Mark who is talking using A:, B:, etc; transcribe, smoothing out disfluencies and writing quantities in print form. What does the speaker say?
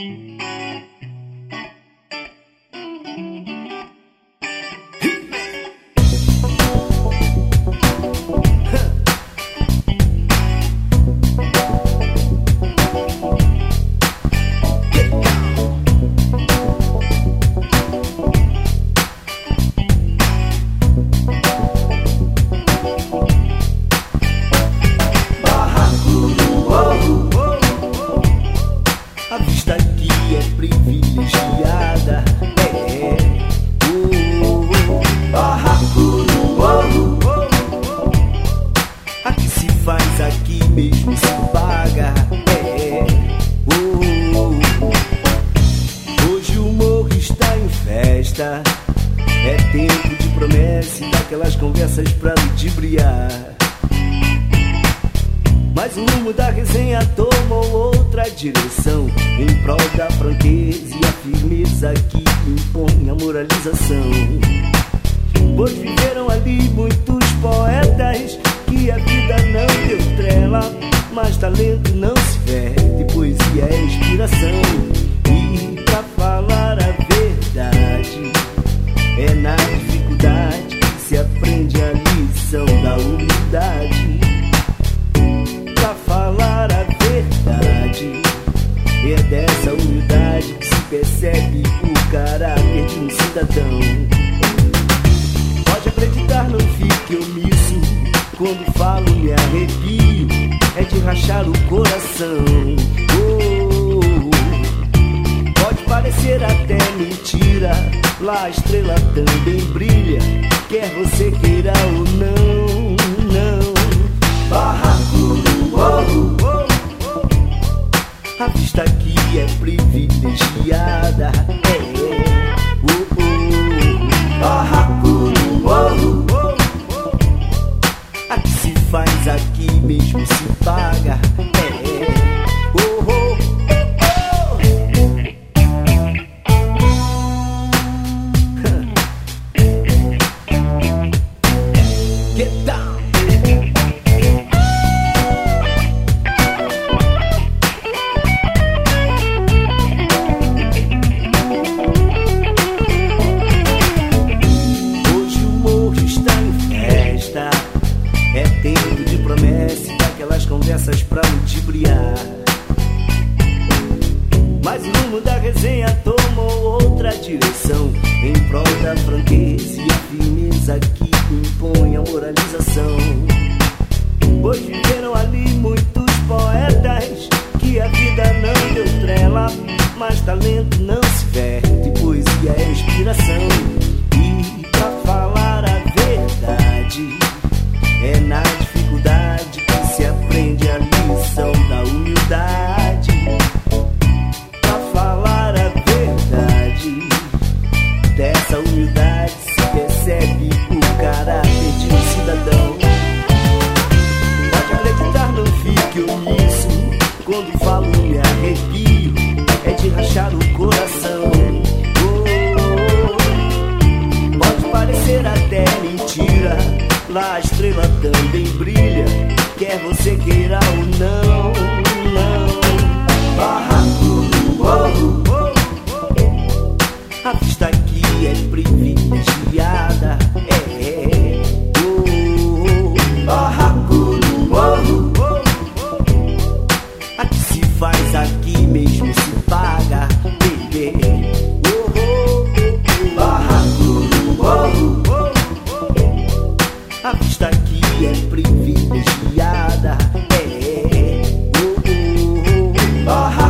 A: A vista aqui é privilegiada, barraco no morro. Aqui se faz, aqui mesmo se paga, Hoje o morro está em festa, é tempo de promessa e daquelas conversas pra ludibriar. Mas o rumo da resenha tomou outra direção, em prol da franqueza e a firmeza que impõe a moralização. Pois viveram ali muitos poetas que a vida não deu trela, mas talento não se perde, poesia é inspiração. E pra falar a verdade, é na dificuldade que se aprende a lição da humildade. Pra falar a verdade, é dessa humildade que se percebe o caráter de um cidadão. Pode acreditar, não fique omisso, quando falo me arrepio, é de rachar o coração. Pode parecer até mentira, lá a estrela também brilha, quer você queira ou não, não. Barraco no morro, a vista aqui é privilegiada, barraco no morro, aqui se faz, aqui mesmo se paga, Get down. É tempo de promessa e daquelas conversas pra ludibriar. Mas o rumo da resenha tomou outra direção, em prol da franqueza e a firmeza que impõe a moralização. Pois viveram ali muitos poetas que a vida não deu trela, mas talento não se perde, poesia é inspiração. E pra falar a verdade, é na dificuldade que se aprende a lição da humildade. Pra falar a verdade, dessa humildade se percebe o caráter de um cidadão. Pode acreditar, não fique omisso, quando falo me arrepio, é de rachar o coração. Pode parecer até mentira, lá a estrela também brilha, quer você queira ou não, não. Barraco no morro, a vista aqui é privilegiada, barraco no morro, aqui se faz, aqui mesmo se paga, barraco no morro, a vista aqui é privilegiada, barraco.